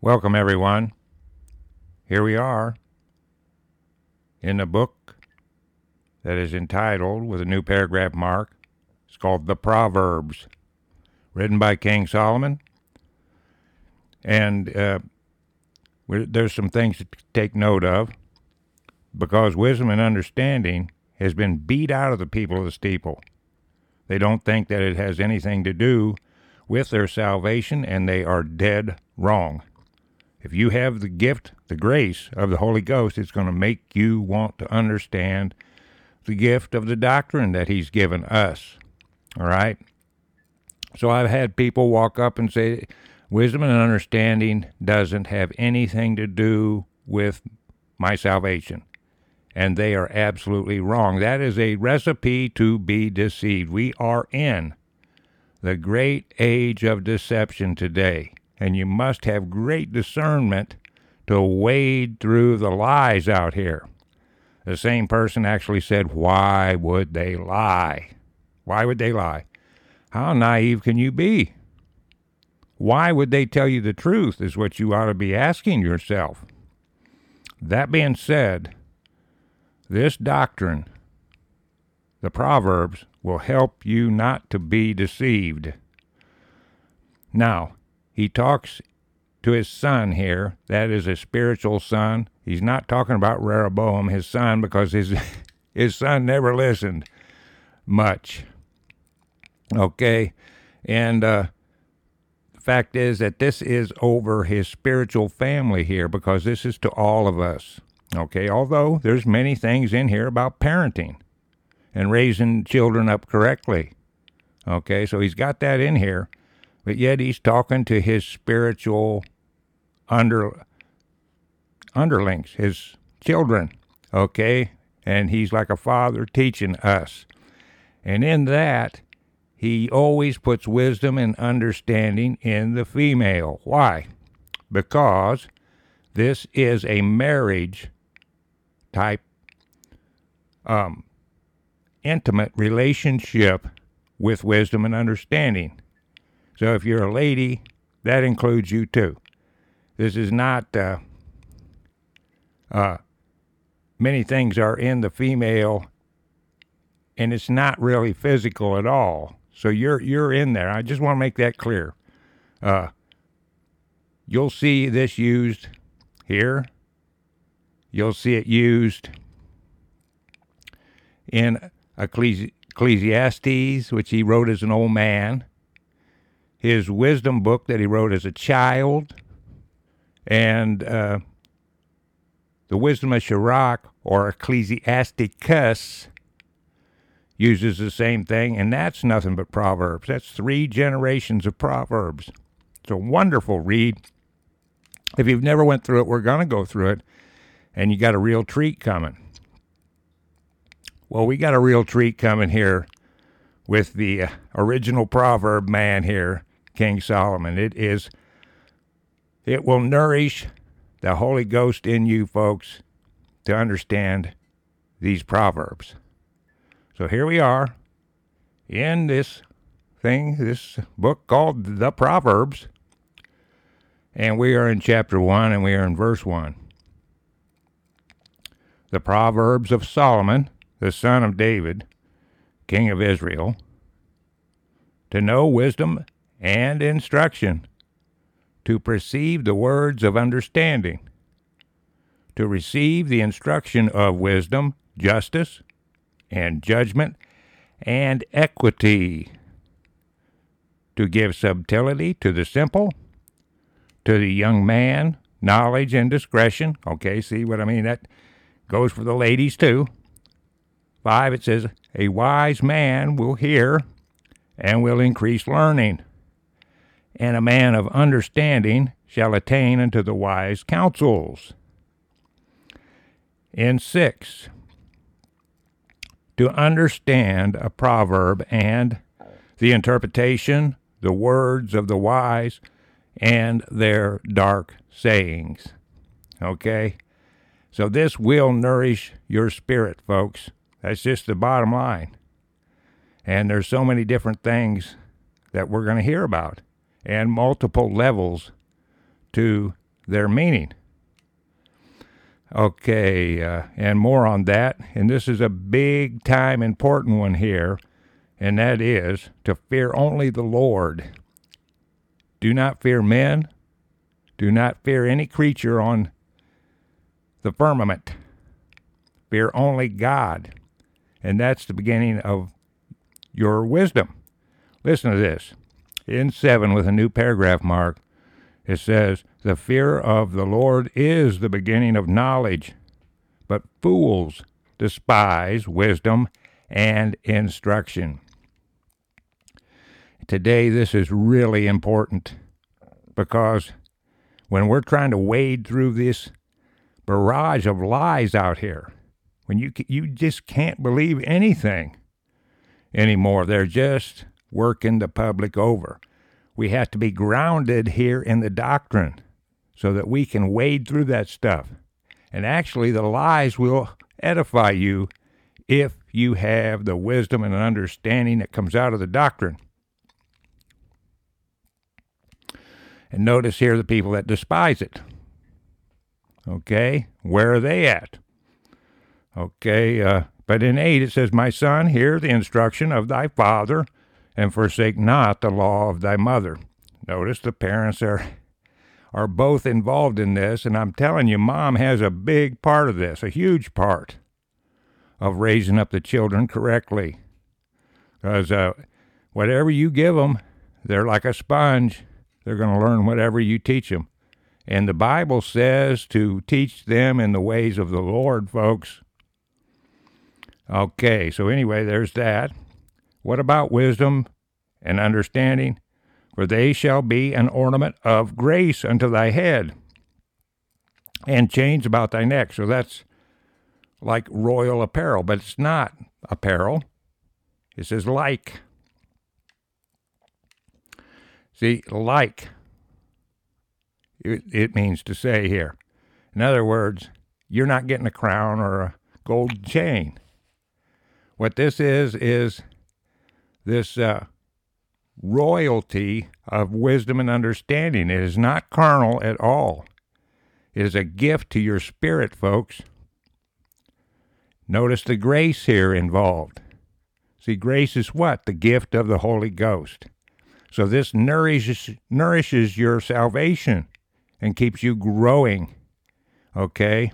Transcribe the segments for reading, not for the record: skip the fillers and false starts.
Welcome, everyone. Here we are in a book that is entitled, with a new paragraph mark, it's called The Proverbs, written by King Solomon. And there's some things to take note of, because wisdom and understanding has been beat out of the people of the steeple. They don't think that it has anything to do with their salvation, and they are dead wrong. If you have the gift, the grace of the Holy Ghost, it's going to make you want to understand the gift of the doctrine that He's given us. All right? So I've had people walk up and say, wisdom and understanding doesn't have anything to do with my salvation. And they are absolutely wrong. That is a recipe to be deceived. We are in the great age of deception today. And you must have great discernment to wade through the lies out here. The same person actually said, why would they lie? Why would they lie? How naive can you be? Why would they tell you the truth is what you ought to be asking yourself. That being said, this doctrine, the Proverbs, will help you not to be deceived. Now, he talks to his son here. That is a spiritual son. He's not talking about Rehoboam, his son, because his son never listened much. Okay? And the fact is that this is over his spiritual family here, because this is to all of us. Okay? Although there's many things in here about parenting and raising children up correctly. Okay? So he's got that in here. But yet he's talking to his spiritual underlings, his children, okay? And he's like a father teaching us. And in that, he always puts wisdom and understanding in the female. Why? Because this is a marriage type intimate relationship with wisdom and understanding. So if you're a lady, that includes you too. This is not, many things are in the female, and it's not really physical at all. So you're in there. I just want to make that clear. You'll see this used here. You'll see it used in Ecclesiastes, which he wrote as an old man. His wisdom book that he wrote as a child, and the Wisdom of Sirach, or Ecclesiasticus, uses the same thing, and that's nothing but Proverbs. That's 3 generations of Proverbs. It's a wonderful read. If you've never went through it, we're going to go through it, and you got a real treat coming. Well, we got a real treat coming here with the original proverb man here, King Solomon. It will nourish the Holy Ghost in you, folks, to understand these proverbs. So here we are in this book called The Proverbs, and we are in chapter 1, and we are in verse 1. The Proverbs of Solomon, the son of David, king of Israel, to know wisdom and instruction, to perceive the words of understanding, to receive the instruction of wisdom, justice, and judgment, and equity, to give subtlety to the simple, to the young man, knowledge and discretion. Okay, see what I mean? That goes for the ladies too. 5, it says, a wise man will hear and will increase learning, and a man of understanding shall attain unto the wise counsels. In 6, to understand a proverb and the interpretation, the words of the wise, and their dark sayings. Okay? So this will nourish your spirit, folks. That's just the bottom line. And there's so many different things that we're going to hear about, and multiple levels to their meaning. Okay, and more on that. And this is a big time important one here, and that is to fear only the Lord. Do not fear men. Do not fear any creature on the firmament. Fear only God. And that's the beginning of your wisdom. Listen to this. In 7 with a new paragraph mark, it says, the fear of the Lord is the beginning of knowledge, but fools despise wisdom and instruction. Today, this is really important because when we're trying to wade through this barrage of lies out here, when you just can't believe anything anymore, they're just working the public over. We have to be grounded here in the doctrine so that we can wade through that stuff. And actually, the lies will edify you if you have the wisdom and understanding that comes out of the doctrine. And notice here the people that despise it. Okay, where are they at? Okay, but in 8 it says, my son, hear the instruction of thy father, and forsake not the law of thy mother. Notice the parents are both involved in this, and I'm telling you, mom has a big part of this, a huge part of raising up the children correctly. Because whatever you give them, they're like a sponge. They're going to learn whatever you teach them. And the Bible says to teach them in the ways of the Lord, folks. Okay, so anyway, there's that. What about wisdom and understanding? For they shall be an ornament of grace unto thy head, and chains about thy neck. So that's like royal apparel, but it's not apparel. It says like. See, like, it means to say here. In other words, you're not getting a crown or a gold chain. What this is this royalty of wisdom and understanding. It is not carnal at all. It is a gift to your spirit, folks. Notice the grace here involved. See, grace is what? The gift of the Holy Ghost. So this nourishes your salvation and keeps you growing, okay?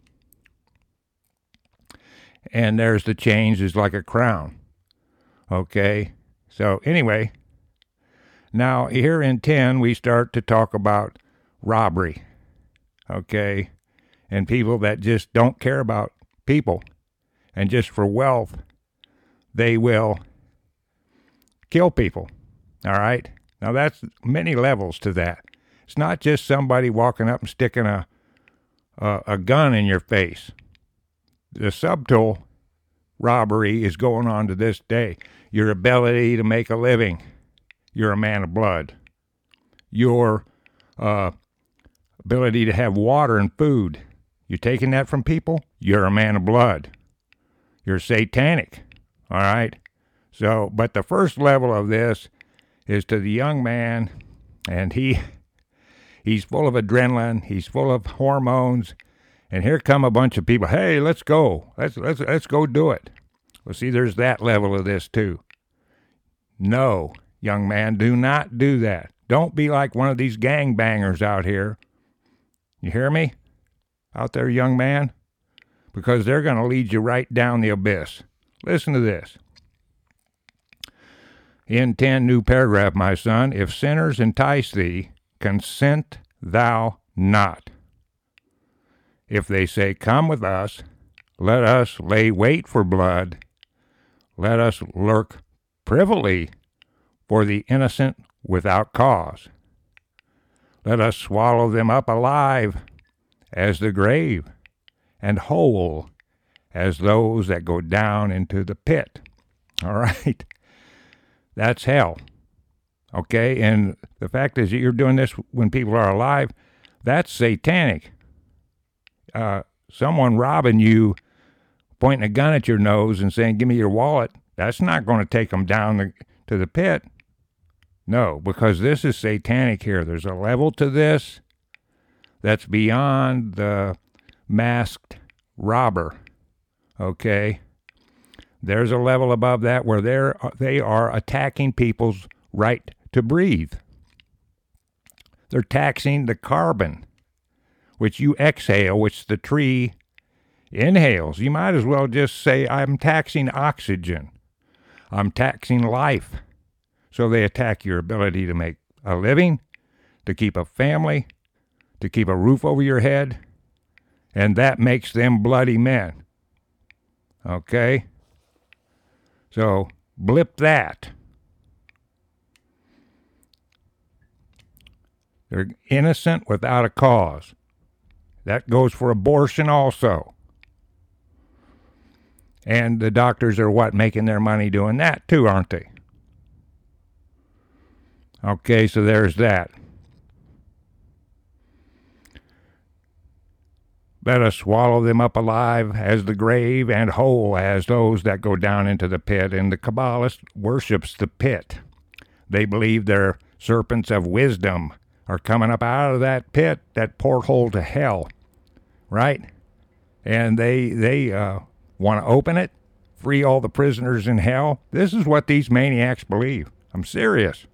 And there's the chains is like a crown, okay? So anyway, now here in 10, we start to talk about robbery, okay? And people that just don't care about people, and just for wealth, they will kill people, all right? Now that's many levels to that. It's not just somebody walking up and sticking a gun in your face. The subtle robbery is going on to this day. Your ability to make a living. You're a man of blood. Your ability to have water and food. You're taking that from people? You're a man of blood. You're satanic. All right? So, but the first level of this is to the young man, and he's full of adrenaline. He's full of hormones. And here come a bunch of people. Hey, let's go. Let's go do it. Well, see, there's that level of this too. No, young man, do not do that. Don't be like one of these gangbangers out here. You hear me? Out there, young man? Because they're going to lead you right down the abyss. Listen to this. In 10, new paragraph, my son, if sinners entice thee, consent thou not. If they say, come with us, let us lay wait for blood, let us lurk privily for the innocent without cause. Let us swallow them up alive as the grave, and whole as those that go down into the pit. All right? That's hell. Okay? And the fact is that you're doing this when people are alive, that's satanic. Someone robbing you, pointing a gun at your nose and saying, give me your wallet, that's not going to take them down to the pit. No, because this is satanic here. There's a level to this that's beyond the masked robber. Okay? There's a level above that where they are attacking people's right to breathe. They're taxing the carbon, which you exhale, which the tree inhales. You might as well just say, I'm taxing oxygen. I'm taxing life. So they attack your ability to make a living, to keep a family, to keep a roof over your head, and that makes them bloody men. Okay? So, blip that. They're innocent without a cause. That goes for abortion also. And the doctors are making their money doing that too, aren't they? Okay, so there's that. Let us swallow them up alive as the grave and whole as those that go down into the pit. And the Kabbalist worships the pit. They believe their serpents of wisdom are coming up out of that pit, that porthole to hell, right? And they want to open it, free all the prisoners in hell. This is what these maniacs believe. I'm serious.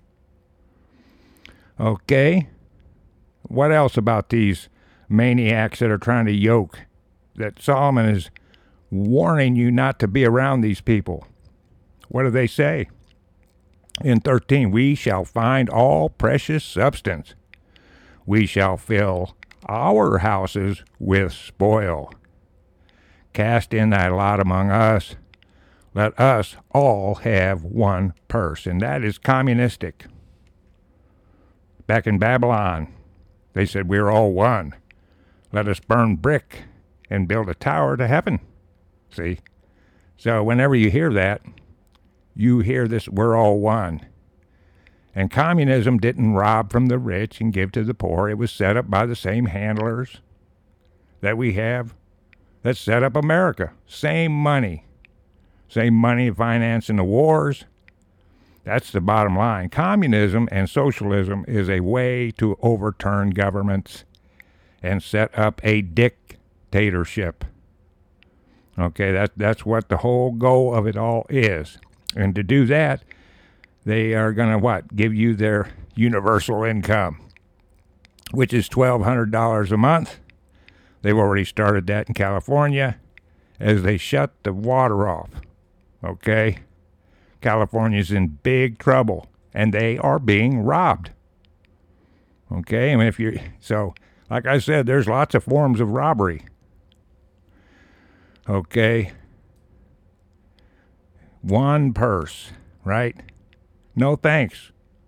Okay? What else about these maniacs that are trying to yoke? That Solomon is warning you not to be around these people. What do they say? In 13, we shall find all precious substance. We shall fill our houses with spoil. Cast in thy lot among us. Let us all have one purse. And that is communistic. Back in Babylon, they said, we're all one. Let us burn brick and build a tower to heaven. See? So whenever you hear that, you hear this, we're all one. And communism didn't rob from the rich and give to the poor. It was set up by the same handlers that we have that set up America. Same money. Same money financing the wars. That's the bottom line. Communism and socialism is a way to overturn governments and set up a dictatorship. Okay, that's what the whole goal of it all is. And to do that, they are going to give you their universal income, which is $1,200 a month. They've already started that in California as they shut the water off. Okay? California's in big trouble, and they are being robbed. Okay? I mean, so, like I said, there's lots of forms of robbery. Okay? One purse, right? No thanks.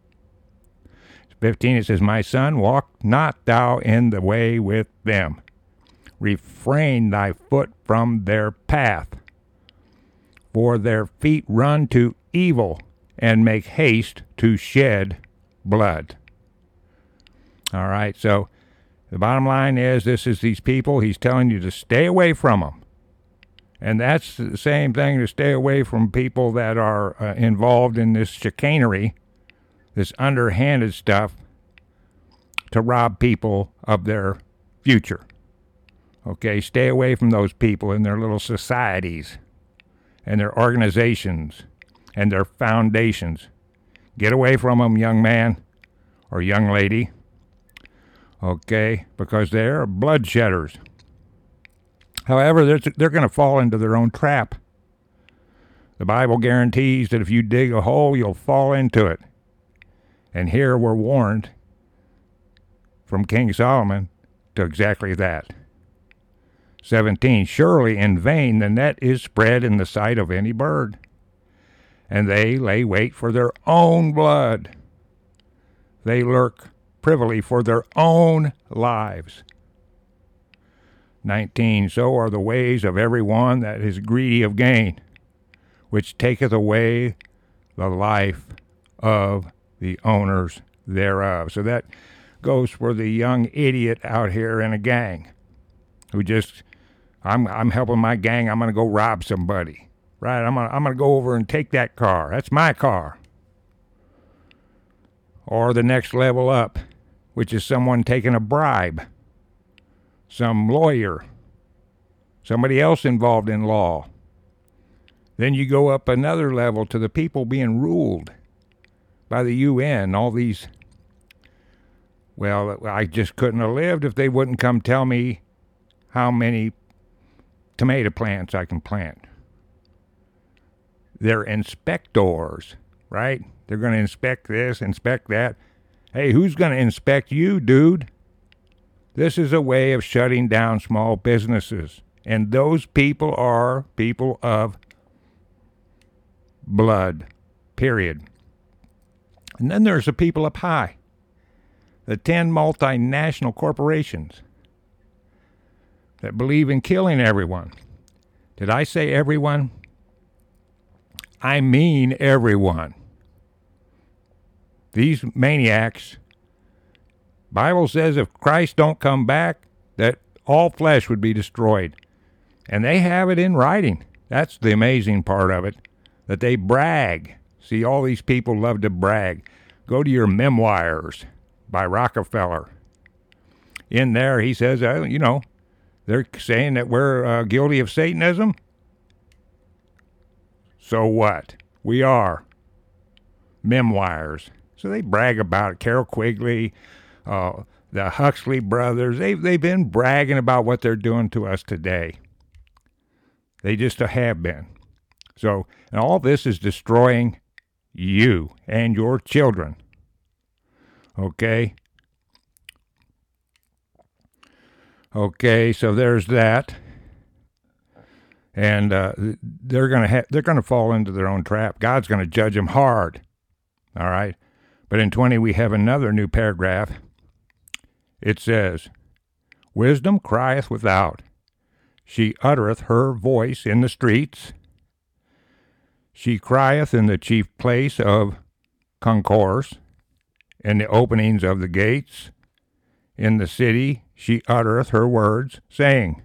15, it says, my son, walk not thou in the way with them. Refrain thy foot from their path. For their feet run to evil and make haste to shed blood. All right, so the bottom line is, this is these people. He's telling you to stay away from them. And that's the same thing, to stay away from people that are involved in this chicanery, this underhanded stuff, to rob people of their future. Okay, stay away from those people and their little societies and their organizations and their foundations. Get away from them, young man or young lady. Okay, because they're bloodshedders. However, they're going to fall into their own trap. The Bible guarantees that if you dig a hole, you'll fall into it. And here we're warned from King Solomon to exactly that. 17, surely in vain the net is spread in the sight of any bird, and they lay wait for their own blood. They lurk privily for their own lives. 19, so are the ways of every one that is greedy of gain, which taketh away the life of the owners thereof. So that goes for the young idiot out here in a gang who just, I'm helping my gang, I'm going to go rob somebody. Right, I'm gonna go over and take that car. That's my car. Or the next level up, which is someone taking a bribe some lawyer, somebody else involved in law. Then you go up another level to the people being ruled by the UN, all these. Well, I just couldn't have lived if they wouldn't come tell me how many tomato plants I can plant. They're inspectors, right? They're going to inspect this, inspect that. Hey, who's going to inspect you, dude? This is a way of shutting down small businesses. And those people are people of blood, period. And then there's the people up high, the 10 multinational corporations that believe in killing everyone. Did I say everyone? I mean everyone. These maniacs, Bible says if Christ don't come back, that all flesh would be destroyed. And they have it in writing. That's the amazing part of it, that they brag. See, all these people love to brag. Go to your memoirs by Rockefeller. In there, he says, they're saying that we're guilty of Satanism. So what? We are. Memoirs. So they brag about it. Carol Quigley, the Huxley brothers, they've been bragging about what they're doing to us today. They just have been. So, and all this is destroying you and your children. Okay? Okay, so there's that. And they're going to fall into their own trap. God's going to judge them hard. All right? But in 20 we have another new paragraph. It says, "Wisdom crieth without. She uttereth her voice in the streets. She crieth in the chief place of concourse, in the openings of the gates. In the city she uttereth her words, saying,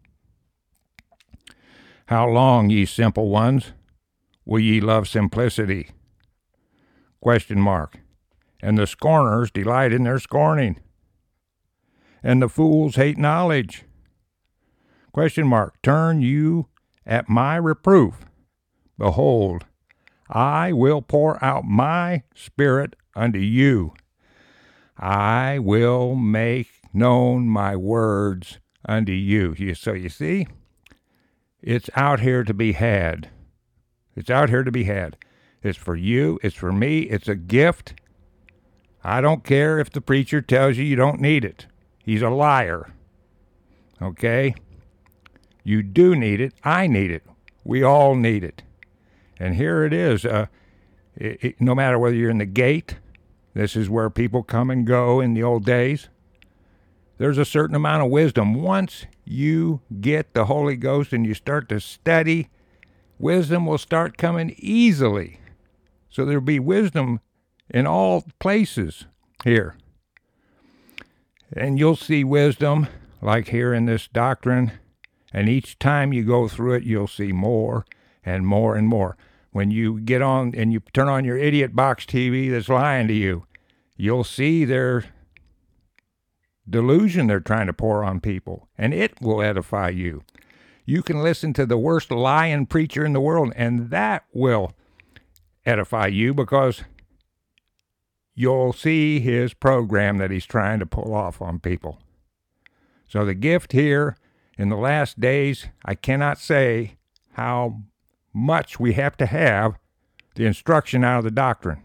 How long, ye simple ones, will ye love simplicity? Question mark. And the scorners delight in their scorning, and the fools hate knowledge. Question mark. Turn you at my reproof. Behold, I will pour out my spirit unto you. I will make known my words unto you. So you see, it's out here to be had. It's out here to be had. It's for you. It's for me. It's a gift. I don't care if the preacher tells you don't need it. He's a liar. Okay? You do need it. I need it. We all need it. And here it is. No matter whether you're in the gate, this is where people come and go in the old days. There's a certain amount of wisdom. Once you get the Holy Ghost and you start to study, wisdom will start coming easily. So there'll be wisdom in all places here. And you'll see wisdom like here in this doctrine. And each time you go through it, you'll see more and more and more. When you get on and you turn on your idiot box TV that's lying to you, you'll see their delusion they're trying to pour on people, and it will edify you. You can listen to the worst lying preacher in the world, and that will edify you because you'll see his program that he's trying to pull off on people. So the gift here in the last days, I cannot say how much we have to have the instruction out of the doctrine.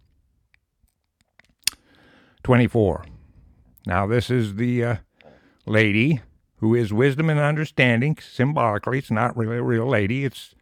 24. Now this is the lady who is wisdom and understanding. Symbolically, it's not really a real lady. It's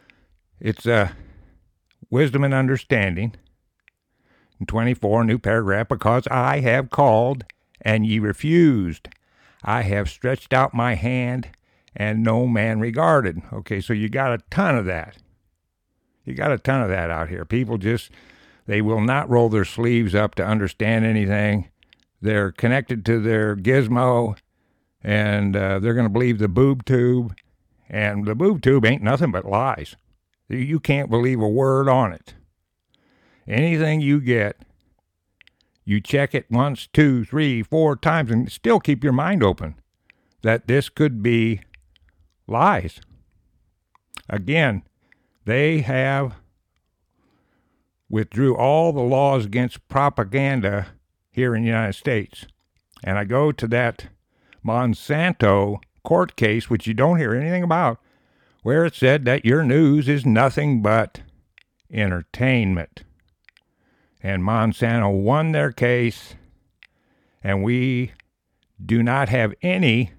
wisdom and understanding. In 24, new paragraph, because I have called and ye refused. I have stretched out my hand and no man regarded. Okay, so you got a ton of that. You got a ton of that out here. People just, they will not roll their sleeves up to understand anything. They're connected to their gizmo, and they're going to believe the boob tube. And the boob tube ain't nothing but lies. You can't believe a word on it. Anything you get, you check it once, 2, 3, 4 times, and still keep your mind open. that this could be lies. Again, they have withdrew all the laws against propaganda here in the United States. And I go to that Monsanto court case, which you don't hear anything about, where it said that your news is nothing but entertainment. And Monsanto won their case, and we do not have any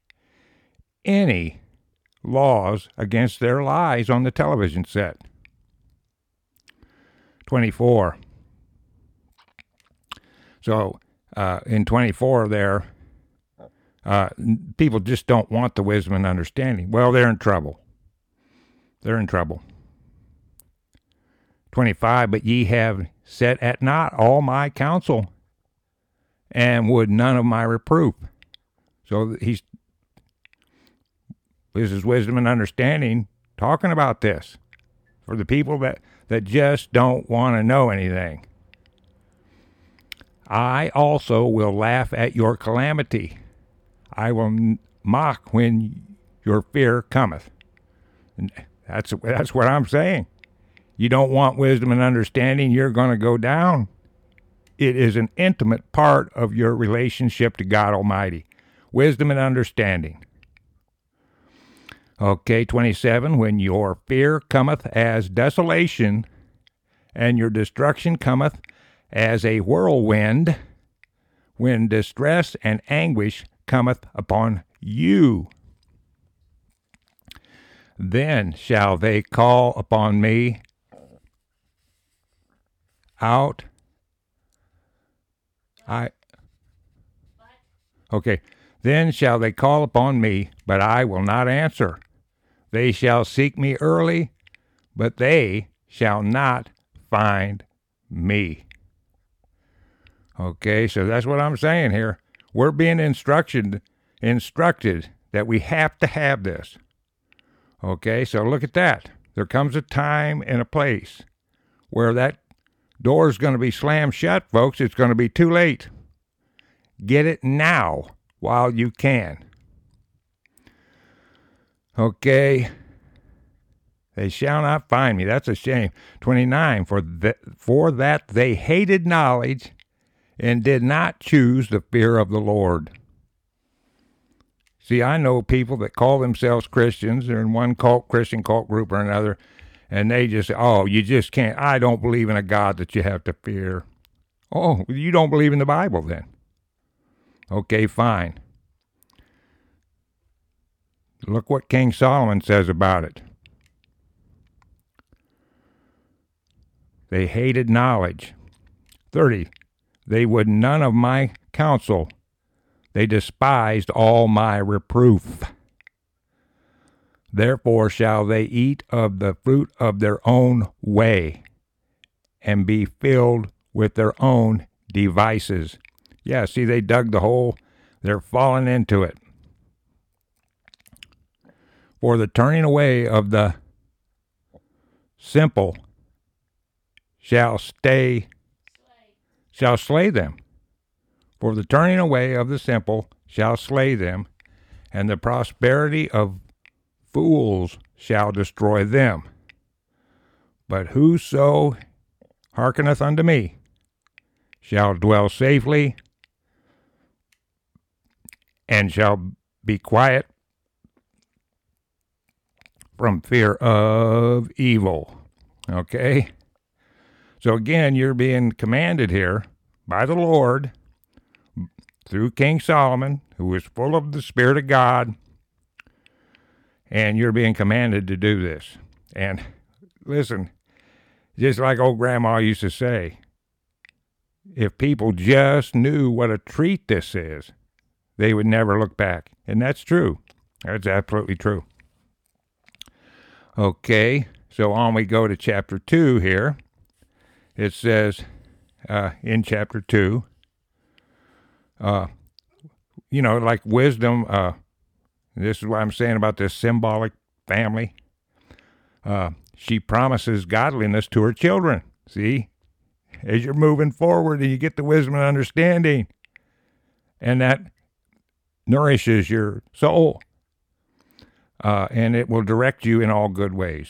laws against their lies on the television set. 24. So in 24 there, people just don't want the wisdom and understanding. Well, they're in trouble. They're in trouble. 25, but ye have set at naught all my counsel, and would none of my reproof. So this is wisdom and understanding talking about this for the people that just don't want to know anything. I also will laugh at your calamity. I will mock when your fear cometh. And that's what I'm saying. You don't want wisdom and understanding, you're going to go down. It is an intimate part of your relationship to God Almighty. Wisdom and understanding. Okay, 27, when your fear cometh as desolation, and your destruction cometh as a whirlwind, when distress and anguish cometh upon you, then shall they call upon me out. Okay, then shall they call upon me, but I will not answer. They shall seek me early, but they shall not find me. Okay, so that's what I'm saying here. We're being instructed that we have to have this. Okay, so look at that. There comes a time and a place where that door is going to be slammed shut, folks. It's going to be too late. Get it now while you can. Okay. They shall not find me. That's a shame. 29, for that they hated knowledge and did not choose the fear of the Lord. See, I know people that call themselves Christians. They're in one Christian cult group or another, and they just say, oh, you just can't. I don't believe in a God that you have to fear. Oh, you don't believe in the Bible then? Okay, fine. Look what King Solomon says about it. They hated knowledge. 30, they would none of my counsel. They despised all my reproof. Therefore shall they eat of the fruit of their own way, and be filled with their own devices. Yeah, see, they dug the hole. They're falling into it. For the turning away of the simple shall slay them. For the turning away of the simple shall slay them, and the prosperity of fools shall destroy them. But whoso hearkeneth unto me shall dwell safely, and shall be quiet from fear of evil. Okay? So again, you're being commanded here by the Lord through King Solomon, who is full of the Spirit of God, and you're being commanded to do this. And listen, just like old grandma used to say, if people just knew what a treat this is, they would never look back. And that's true. That's absolutely true. Okay, so on we go to chapter 2 here. It says in chapter 2, like wisdom, this is what I'm saying about this symbolic family. She promises godliness to her children. See, as you're moving forward and you get the wisdom and understanding, and that nourishes your soul, and it will direct you in all good ways.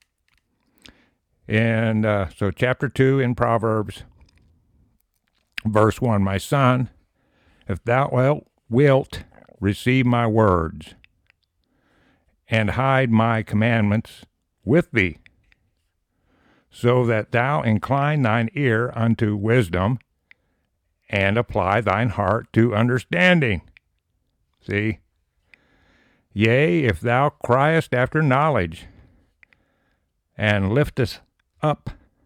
And so chapter 2 in Proverbs, verse 1, my son, if thou wilt receive my words and hide my commandments with thee, so that thou incline thine ear unto wisdom and apply thine heart to understanding. See? Yea, if thou criest after knowledge and liftest up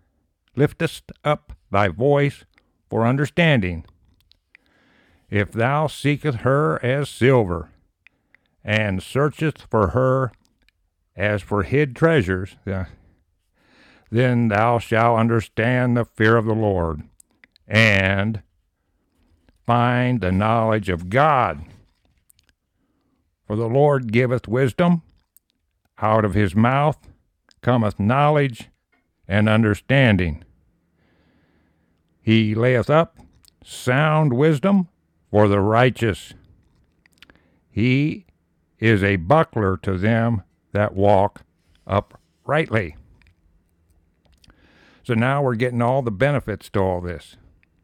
thy voice for understanding, if thou seekest her as silver and searchest for her as for hid treasures, then thou shalt understand the fear of the Lord and find the knowledge of God. For the Lord giveth wisdom, out of his mouth cometh knowledge and understanding. He layeth up sound wisdom for the righteous. He is a buckler to them that walk uprightly. So now we're getting all the benefits to all this.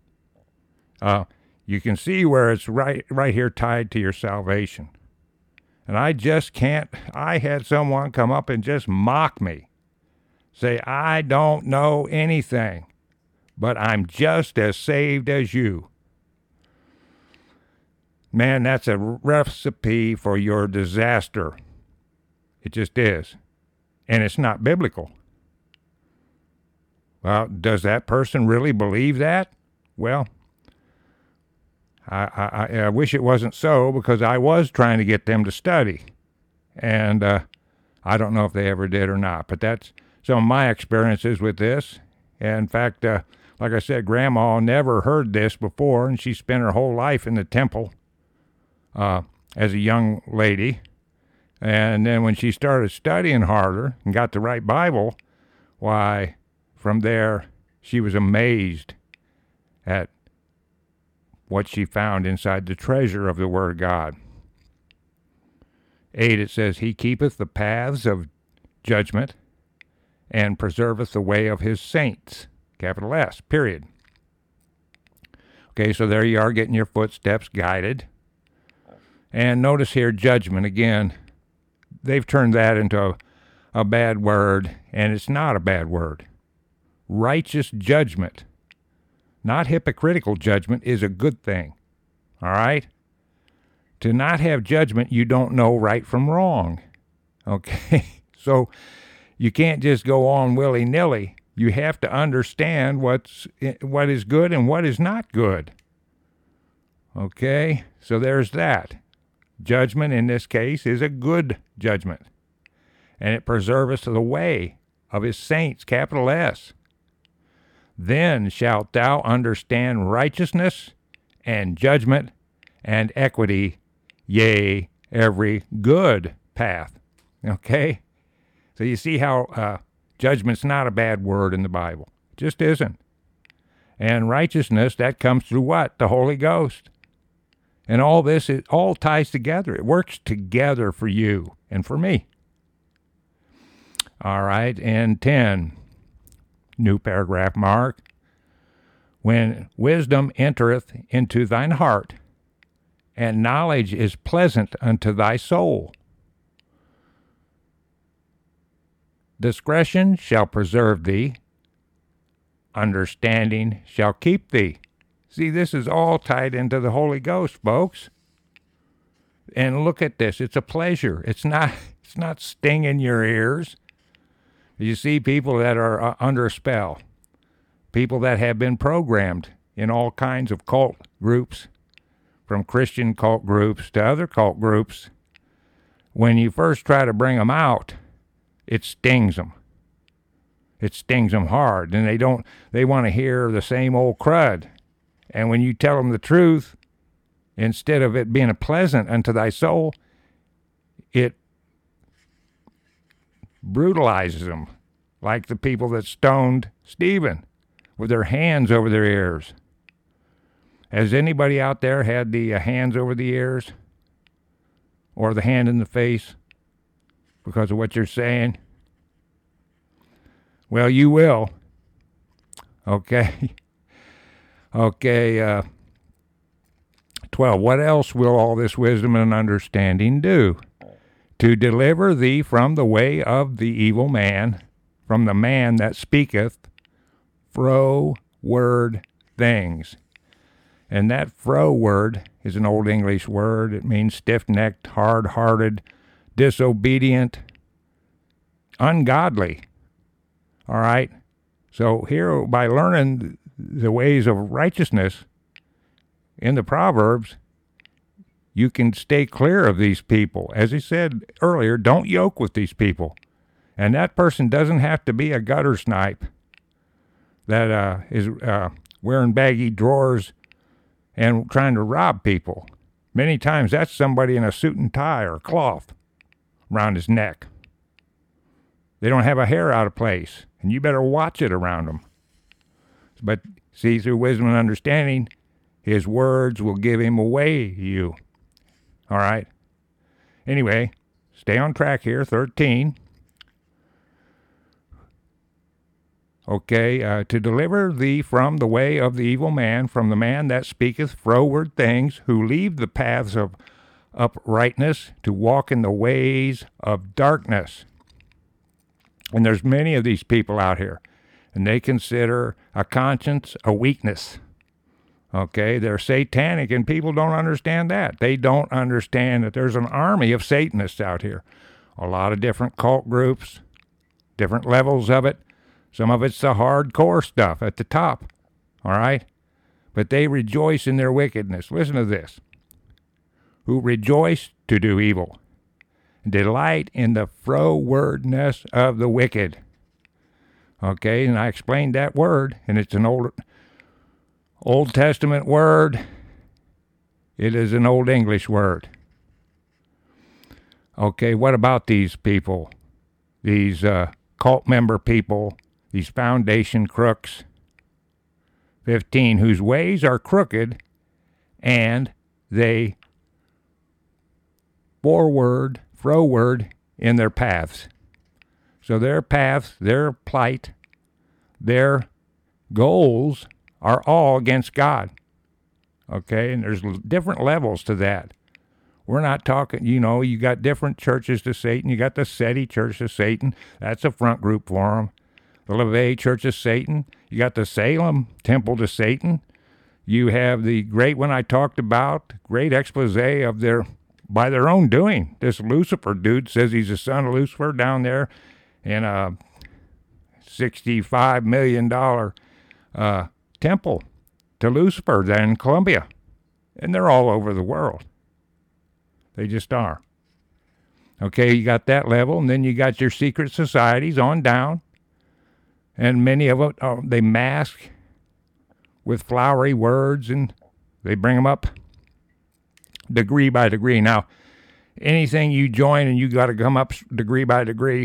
You can see where it's right here tied to your salvation. And I just can't, I had someone come up and just mock me. Say, I don't know anything, but I'm just as saved as you. Man, that's a recipe for your disaster. It just is. And it's not biblical. Well, does that person really believe that? Well, I wish it wasn't so, because I was trying to get them to study. And I don't know if they ever did or not. But that's some of my experiences with this. And in fact, like I said, Grandma never heard this before, and she spent her whole life in the temple as a young lady. And then when she started studying harder and got the right Bible, why, from there, she was amazed at what she found inside the treasure of the Word of God. 8, it says, he keepeth the paths of judgment and preserveth the way of his saints, capital S, period. Okay, so there you are, getting your footsteps guided. And notice here, judgment, again, they've turned that into a bad word, and it's not a bad word. Righteous judgment, not hypocritical judgment, is a good thing. All right? To not have judgment, you don't know right from wrong. Okay? So you can't just go on willy-nilly. You have to understand what is good and what is not good. Okay? So there's that. Judgment in this case is a good judgment. And it preserveth the way of his saints, capital S. Then shalt thou understand righteousness and judgment and equity, yea, every good path. Okay? So you see how judgment's not a bad word in the Bible. It just isn't. And righteousness, that comes through what? The Holy Ghost. And all this, it all ties together. It works together for you and for me. All right, and 10, new paragraph mark. When wisdom entereth into thine heart, and knowledge is pleasant unto thy soul, discretion shall preserve thee, understanding shall keep thee. See, this is all tied into the Holy Ghost, folks. And look at this. It's a pleasure. It's not stinging your ears. You see people that are under a spell, people that have been programmed in all kinds of cult groups, from Christian cult groups to other cult groups. When you first try to bring them out, it stings them. It stings them hard, and they want to hear the same old crud. And when you tell them the truth, instead of it being a pleasant unto thy soul, it brutalizes them, like the people that stoned Stephen with their hands over their ears. Has anybody out there had the hands over the ears? or the hand in the face because of what you're saying? Well, you will. Okay. Okay. 12. What else will all this wisdom and understanding do? To deliver thee from the way of the evil man, from the man that speaketh froward things. And that froward is an Old English word. It means stiff-necked, hard-hearted, disobedient, ungodly. All right? So here, by learning the ways of righteousness in the Proverbs, you can stay clear of these people. As he said earlier, don't yoke with these people. And that person doesn't have to be a gutter snipe that is wearing baggy drawers and trying to rob people. Many times that's somebody in a suit and tie or cloth around his neck. They don't have a hair out of place, and you better watch it around them. But see, through wisdom and understanding, his words will give him away to you. All right? Anyway, stay on track here, 13. Okay, to deliver thee from the way of the evil man, from the man that speaketh froward things, who leave the paths of uprightness to walk in the ways of darkness. And there's many of these people out here, and they consider a conscience a weakness. Okay, they're satanic, and people don't understand that. They don't understand that there's an army of Satanists out here. A lot of different cult groups, different levels of it. Some of it's the hardcore stuff at the top, all right? But they rejoice in their wickedness. Listen to this. Who rejoice to do evil, delight in the frowardness of the wicked. Okay, and I explained that word, and it's an Old Testament word. It is an Old English word. Okay, what about these people? These cult member people, these foundation crooks. 15, whose ways are crooked, and they froward in their paths. So their paths, their plight, their goals are all against God. Okay, and there's different levels to that. We're not talking, you got different churches to Satan. You got the SETI Church of Satan. That's a front group for them. The LaVey Church of Satan. You got the Salem Temple to Satan. You have the great one I talked about, great expose of by their own doing. This Lucifer dude says he's the son of Lucifer down there in a $65 million temple to Lucifer there in Colombia. And they're all over the world. They just are. Okay, you got that level, and then you got your secret societies on down. And many of it, they mask with flowery words, and they bring them up degree by degree. Now, anything you join and you got to come up degree by degree,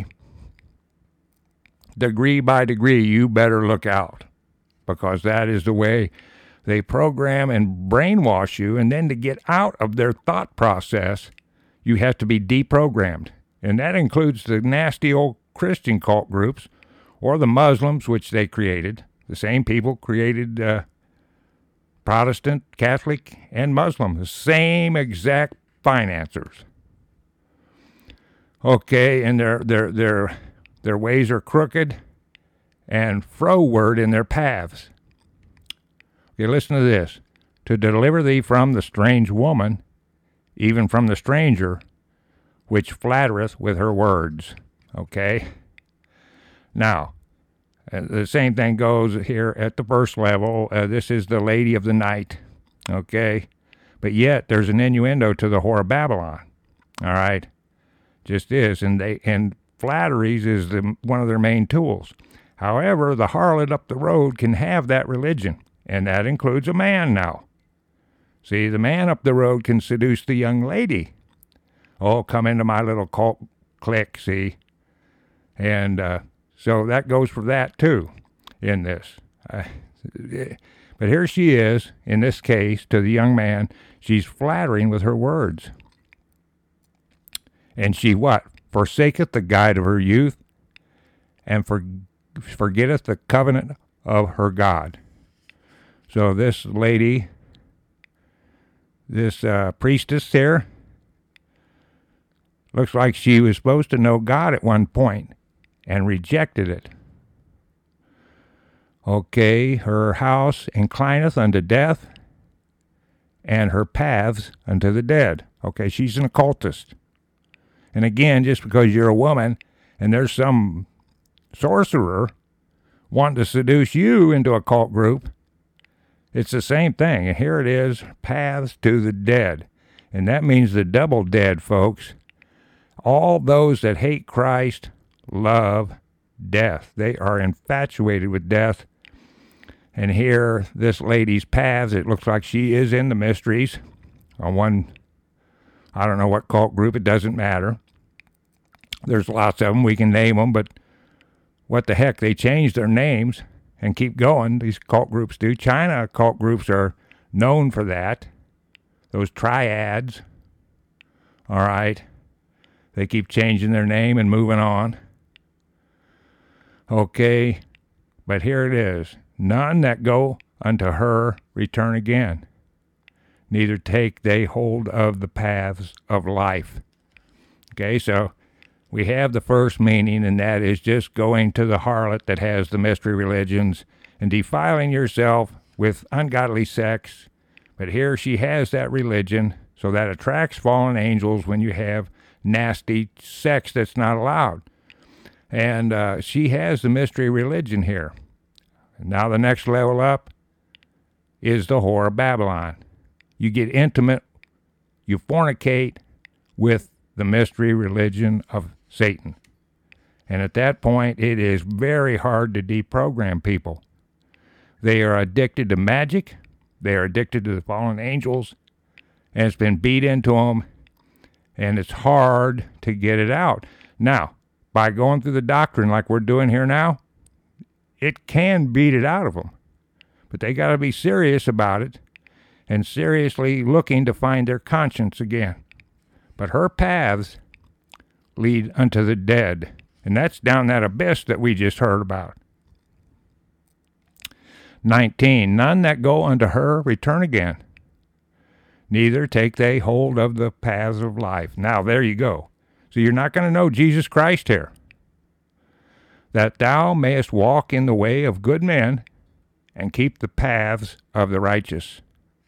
you better look out, because that is the way they program and brainwash you. And then to get out of their thought process, you have to be deprogrammed. And that includes the nasty old Christian cult groups or the Muslims, which they created. The same people created Protestant, Catholic, and Muslim. The same exact financiers. Okay, and their ways are crooked and froward in their paths. Okay, listen to this. To deliver thee from the strange woman, even from the stranger, which flattereth with her words. Okay? Now, the same thing goes here at the first level. This is the lady of the night. Okay? But yet, there's an innuendo to the whore of Babylon. All right? Just is. And flatteries is one of their main tools. However, the harlot up the road can have that religion. And that includes a man now. See, the man up the road can seduce the young lady. Oh, come into my little cult clique, see? And so that goes for that, too, in this. But here she is, in this case, to the young man. She's flattering with her words. And she what? Forsaketh the guide of her youth, and forgetteth the covenant of her God. So this lady, this priestess here, looks like she was supposed to know God at one point and rejected it. Okay, her house inclineth unto death, and her paths unto the dead. Okay, she's an occultist. And again, just because you're a woman and there's some sorcerer wanting to seduce you into a cult group, it's the same thing. And here it is, paths to the dead. And that means the double dead, folks. All those that hate Christ love death. They are infatuated with death. And here, this lady's paths, it looks like she is in the mysteries. On one, I don't know what cult group, it doesn't matter. There's lots of them, we can name them, but what the heck, they change their names and keep going. These cult groups do. China cult groups are known for that. Those triads, all right. They keep changing their name and moving on. Okay, but here it is. None that go unto her return again, neither take they hold of the paths of life. Okay, so we have the first meaning, and that is just going to the harlot that has the mystery religions and defiling yourself with ungodly sex. But here she has that religion, so that attracts fallen angels when you have nasty sex that's not allowed. And she has the mystery religion here. Now the next level up is the whore of Babylon. You get intimate, you fornicate with the mystery religion of Satan. And at that point, it is very hard to deprogram people. They are addicted to magic. They are addicted to the fallen angels. And it's been beat into them. And it's hard to get it out. Now, by going through the doctrine like we're doing here now, it can beat it out of them. But they got to be serious about it and seriously looking to find their conscience again. But her paths lead unto the dead. And that's down that abyss that we just heard about. 19, none that go unto her return again, neither take they hold of the paths of life. Now, there you go. So you're not going to know Jesus Christ here. That thou mayest walk in the way of good men and keep the paths of the righteous.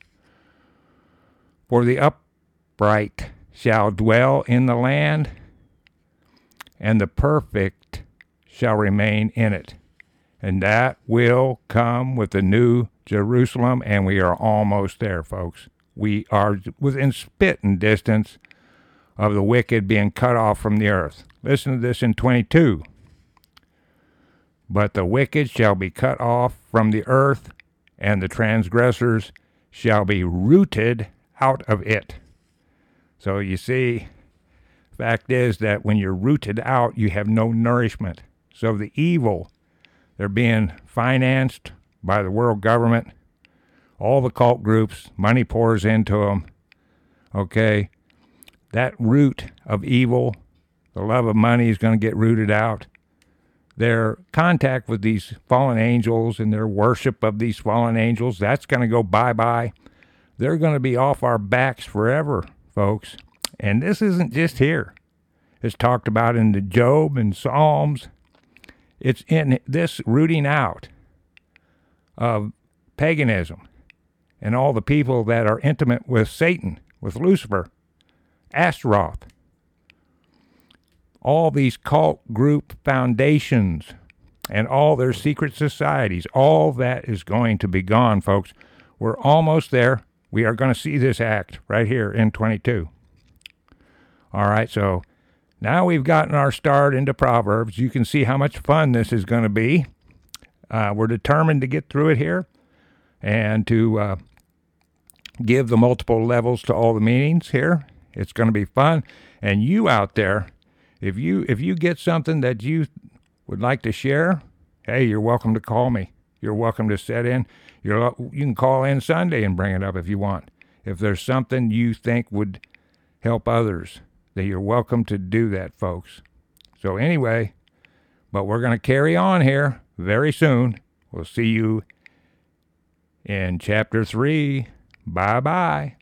For the upright shall dwell in the land, and the perfect shall remain in it. And that will come with the new Jerusalem, and we are almost there, folks. We are within spitting distance of the wicked being cut off from the earth. Listen to this in 22. But the wicked shall be cut off from the earth, and the transgressors shall be rooted out of it. So you see, fact is that when you're rooted out, you have no nourishment. So the evil, they're being financed by the world government. All the cult groups, money pours into them. Okay, that root of evil, the love of money, is going to get rooted out. Their contact with these fallen angels and their worship of these fallen angels, that's going to go bye-bye. They're going to be off our backs forever, folks. And this isn't just here. It's talked about in the Job and Psalms. It's in this rooting out of paganism and all the people that are intimate with Satan, with Lucifer, Astaroth. All these cult group foundations and all their secret societies, all that is going to be gone, folks. We're almost there. We are going to see this act right here in 22. All right, so now we've gotten our start into Proverbs. You can see how much fun this is going to be. We're determined to get through it here and to give the multiple levels to all the meanings here. It's going to be fun. And you out there, if you get something that you would like to share, hey, you're welcome to call me. You're welcome to set in. You can call in Sunday and bring it up if you want. If there's something you think would help others, that you're welcome to do that, folks. So anyway, but we're going to carry on here very soon. We'll see you in chapter 3. Bye-bye.